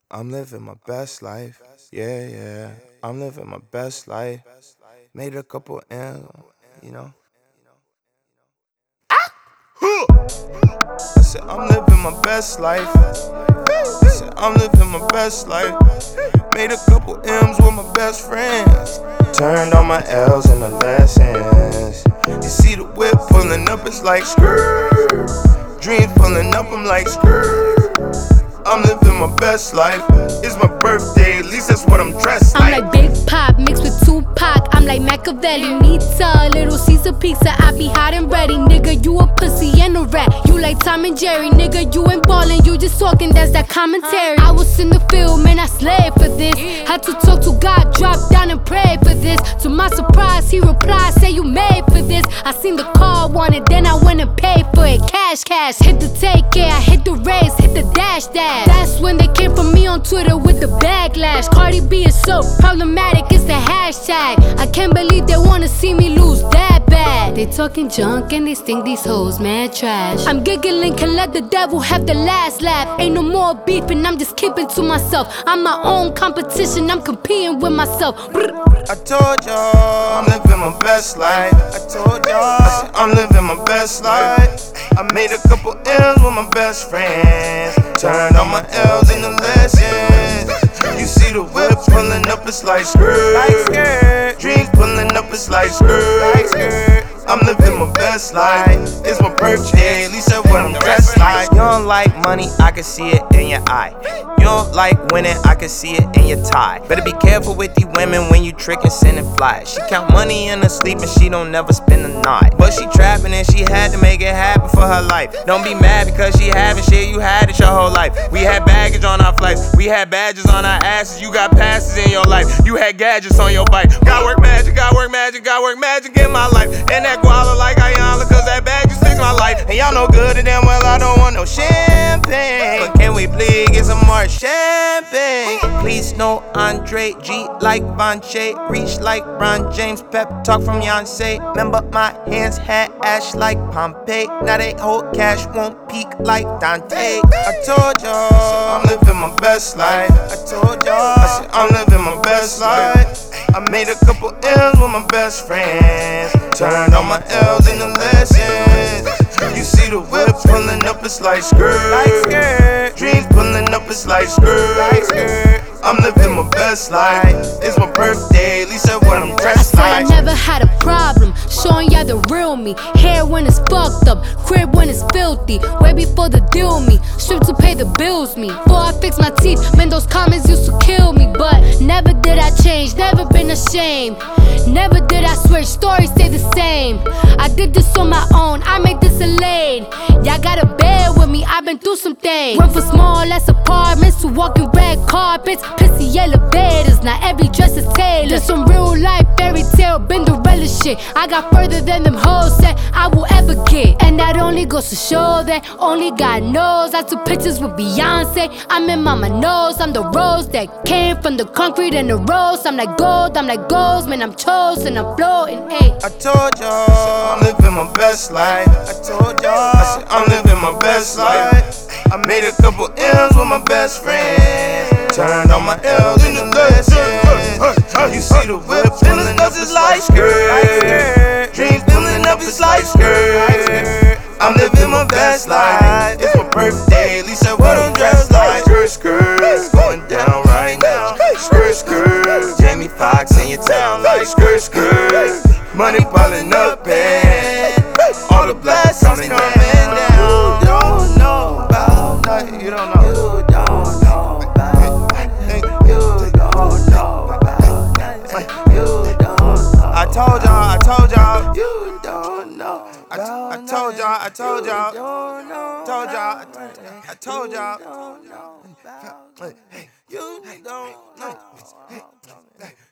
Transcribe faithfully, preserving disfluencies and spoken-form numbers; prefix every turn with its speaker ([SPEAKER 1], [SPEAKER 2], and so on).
[SPEAKER 1] I'm living my best life. Yeah, yeah. I'm living my best life. Made a couple M's, you know. I said, I'm living my best life. I said, I'm living my best life. Made a couple M's with my best friends. Turned all my L's into lessons. You see the whip pulling up, it's like skirt. Dreams pulling up, I'm like skirt. I'm living my best life. It's my birthday, at least that's what I'm dressed like.
[SPEAKER 2] I'm like Big Pop mixed with Tupac. I'm like Machiavelli, Nita, Little Caesar pizza. I be hot and ready, nigga. You a pussy and a rat. You like Tom and Jerry, nigga. You ain't ballin', you just talking. That's that commentary. I was in the field, man. I slaved for this. Had to talk to God, drop down and pray for this. To my surprise, he replied, say you made for this. I seen the car, wanted, then I went and paid for it. Cash, cash, hit the take care, I hit the race, hit the dash, dash. That's when they came for me on Twitter with the backlash. Cardi B is so problematic, it's the hashtag. I can't believe they wanna see me lose that bad. They talking junk and they think these hoes mad trash. I'm giggling, can let the devil have the last laugh. Ain't no more beefing, I'm just keeping to myself. I'm my own competition, I'm competing with myself.
[SPEAKER 1] I told y'all I'm living my best life. I told y'all I'm living my best life. I made a couple M's with my best friends. Turned all my L's into lessons. You see the whip pulling up, it's like skirt. Dreams pulling up, it's like skirt. I'm living my best life. It's my birthday, at least that's what I'm dressed like.
[SPEAKER 3] You don't like money, I can see it in your eye. You don't like winning, I can see it in your tie. Better be careful with these women when you trick and send and fly. She count money in her sleep and she don't never spend the night. But she trapping and she had to make it happen for her life. Don't be mad because she having shit, you had it your whole life. We had baggage on our flights, we had badges on our asses. You got passes in your life, you had gadgets on your bike. Got work magic, got work magic, got work magic in my life. And that guala like Ayala, cause that bag just fixed my life.
[SPEAKER 1] And y'all know good and damn well I don't want no champagne.
[SPEAKER 3] But can we please get some more champagne? Please no Andre G like Vonche, reach like Ron James, pep talk from Beyonce. Remember my hands had ash like Pompeii. Now they hold cash, won't peak like Dante.
[SPEAKER 1] I told y'all I'm living my best life. I told y'all I said, I'm living my best life. I made a couple M's with my best friends. Turned all my L's into lessons. You see the whip pulling up, it's like skirt. Dreams pulling up, it's like skirt. I'm living my best life. It's my birthday, at least that's what I'm dressed
[SPEAKER 2] I
[SPEAKER 1] like.
[SPEAKER 2] said I never had a problem showing y'all the real me. Hair when it's fucked up, crib when it's filthy. Way before the deal me, strip to pay the bills me. Before I fix my teeth, man, those comments used to kill me. But never did I change, never been ashamed. Never did I switch, stories stay the same. I did this on my own, I made this a lane. Y'all gotta bear with me, I've been through some things. Went from small ass apartments to walking red carpets, pissy elevators, now every dress is tailored. This some real life fairy tale, Cinderella shit. I got further than them hoes said I will ever get. And that only goes to show that only God knows. I took pictures with Beyonce, I'm in mama knows. I'm the rose that came from the concrete and the rose. I'm like gold, I'm like gold, man, I'm chosen, I'm floating, ayy.
[SPEAKER 1] I told y'all I'm living my best life. I told y'all I said, I'm living my best life. I made a couple M's with my best friends. Turned all my L's into lessons. You see the whip pulling up, it's like skirt. Dreams pulling up, it's like skirt. I'm living my best life. It's my birthday, at least that's what I'm dressed like. Skirt, skirt, going down right now. Skirt, skirt, Jamie Foxx in your town like skirt, skirt. Money piling up and all the blacks coming down. You don't know about nothing. You don't know. You don't know about nothing. You don't know about nothing. You don't know. I told y'all, I told y'all. You don't know. I, I told y'all, I told y'all. Told y'all, I told y'all. You don't know.